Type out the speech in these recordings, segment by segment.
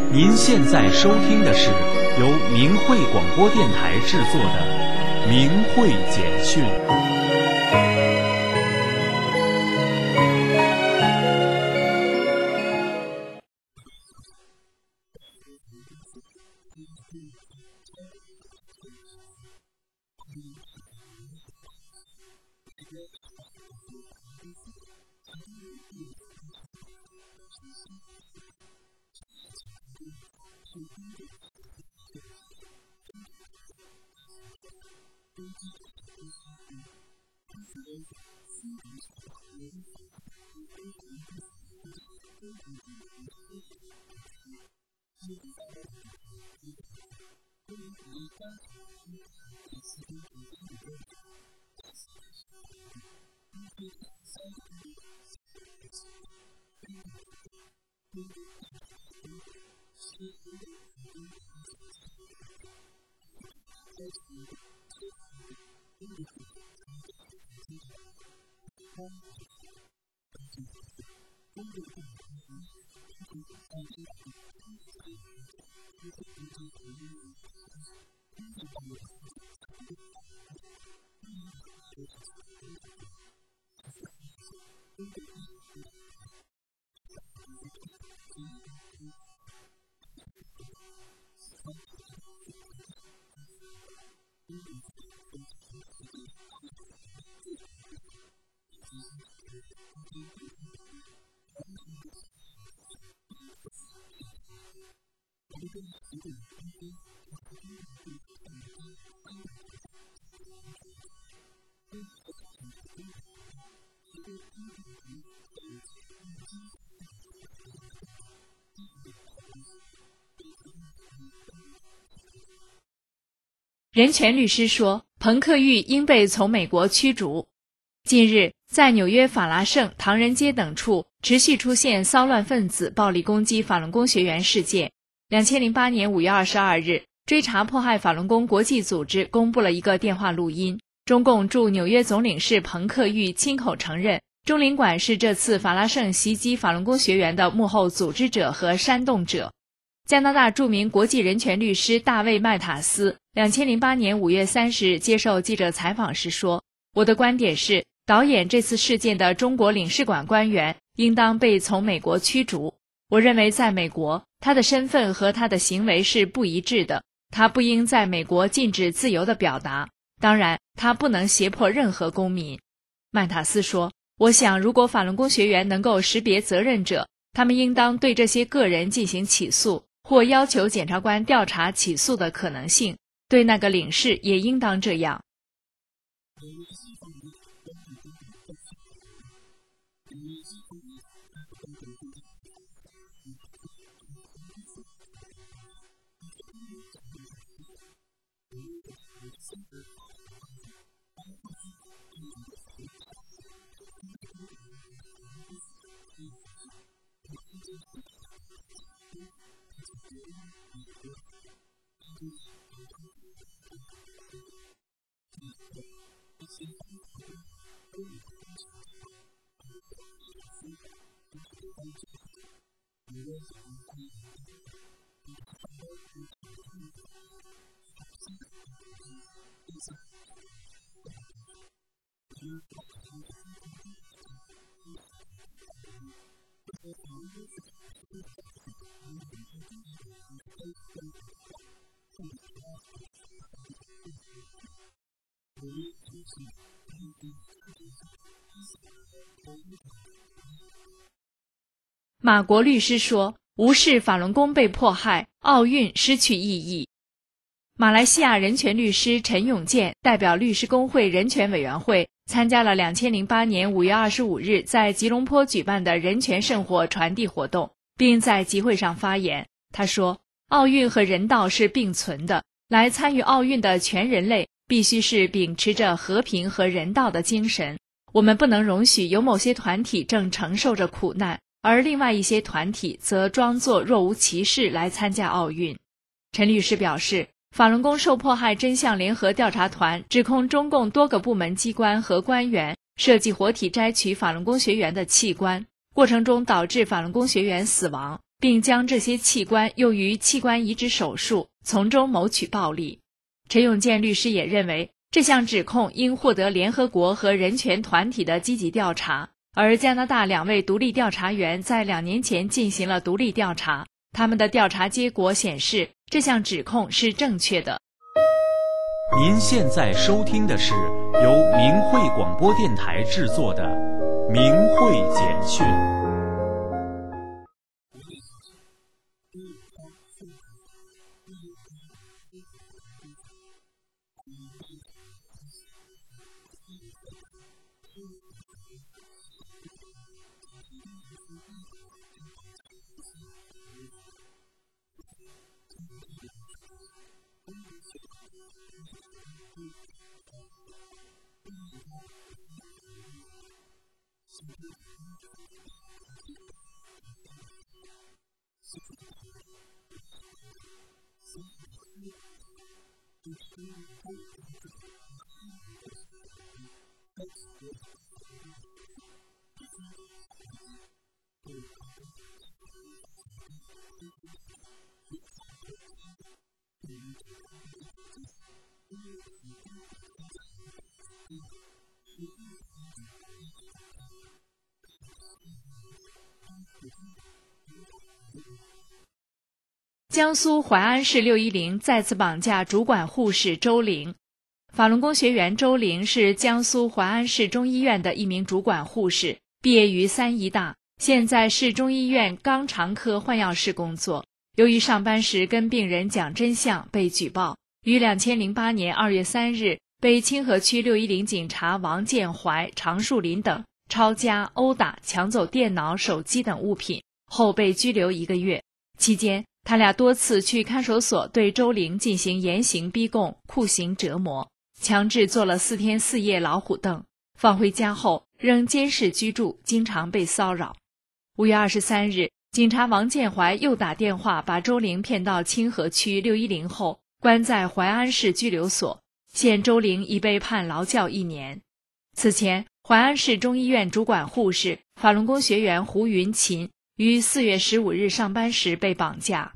您现在收听的是由明慧广播电台制作的《明慧简讯》。 人权律师说，彭克玉应被从美国驱逐。近日，在纽约法拉盛、唐人街等处持续出现骚乱分子暴力攻击法轮功学员事件。2008年5月22日，追查迫害法轮功国际组织公布了一个电话录音，中共驻纽约总领事彭克玉亲口承认，中领馆是这次法拉盛袭击法轮功学员的幕后组织者和煽动者。加拿大著名国际人权律师大卫·麦塔斯2008年5月30日接受记者采访时说，我的观点是，导演这次事件的中国领事馆官员应当被从美国驱逐。我认为在美国，他的身份和他的行为是不一致的，他不应在美国禁止自由的表达，当然，他不能胁迫任何公民。麦塔斯说，我想如果法轮功学员能够识别责任者，他们应当对这些个人进行起诉，或要求检察官调查起诉的可能性，对那个领事也应当这样。马国律师说，无视法轮功被迫害，奥运失去意义。马来西亚人权律师陈永健代表律师公会人权委员会参加了2008年5月25日在吉隆坡举办的人权圣火传递活动，并在集会上发言。他说，奥运和人道是并存的，来参与奥运的全人类必须是秉持着和平和人道的精神。我们不能容许有某些团体正承受着苦难，而另外一些团体则装作若无其事来参加奥运。陈律师表示，法轮功受迫害真相联合调查团指控中共多个部门机关和官员设计活体摘取法轮功学员的器官，过程中导致法轮功学员死亡， 并将这些器官用于器官移植手术，从中谋取暴利。陈永健律师也认为，这项指控应获得联合国和人权团体的积极调查，而加拿大2位独立调查员在2年前进行了独立调查，他们的调查结果显示，这项指控是正确的。 您现在收听的是由明慧广播电台制作的《明慧简讯》。 江苏淮安市610再次绑架主管护士周玲。法轮功学员周玲是江苏淮安市中医院的一名主管护士，毕业于3医大，现在市中医院肛肠科换药室工作。由于上班时跟病人讲真相被举报，于2008年2月3日被清河区610警察王建怀、常树林等抄家、殴打、抢走电脑、手机等物品，后被拘留1个月。期间他俩多次去看守所对周玲进行严刑逼供、酷刑折磨，强制坐了4天4夜老虎凳，放回家后仍监视居住，经常被骚扰。5月23日，警察王建怀又打电话把周玲骗到清河区610后，关在淮安市拘留所，现周玲已被判劳教1年。此前，淮安市中医院主管护士、法轮功学员胡云琴于4月15日上班时被绑架。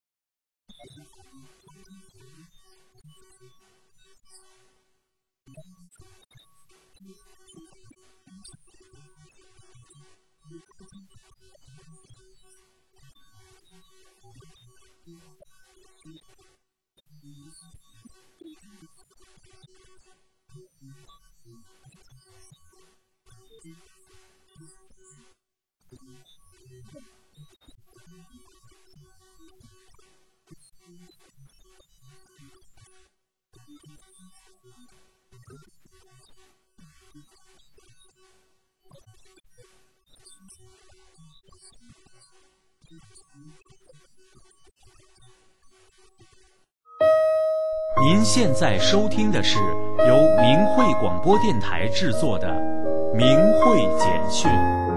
您现在收听的是由明慧广播电台制作的《明慧简讯》。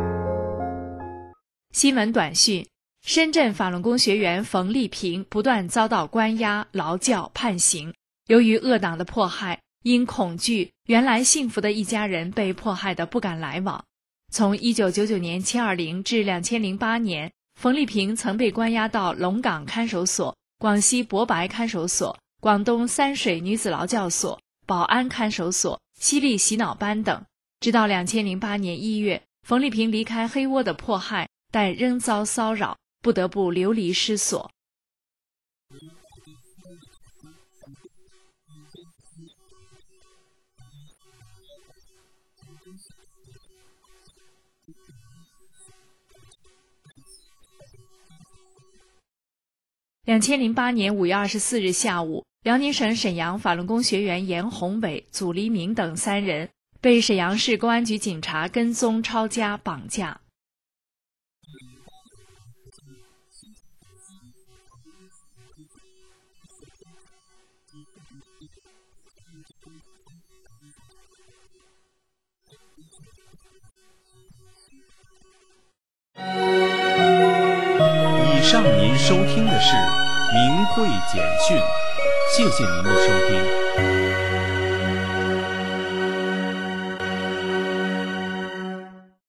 新闻短讯：深圳法轮功学员冯丽萍不断遭到关押、劳教、判刑。由于恶党的迫害，因恐惧，原来幸福的一家人被迫害得不敢来往。从1999年720至2008年，冯丽萍曾被关押到龙岗看守所、广西博白看守所、广东三水女子劳教所、宝安看守所、西丽洗脑班等。直到2008年1月，冯丽萍离开黑窝的迫害，但仍遭骚扰，不得不流离失所。2008年5月24日下午，辽宁省沈阳法轮功学员严宏伟、祖黎明等3人被沈阳市公安局警察跟踪抄家绑架。 以上您收听的是明慧简讯，谢谢您的收听。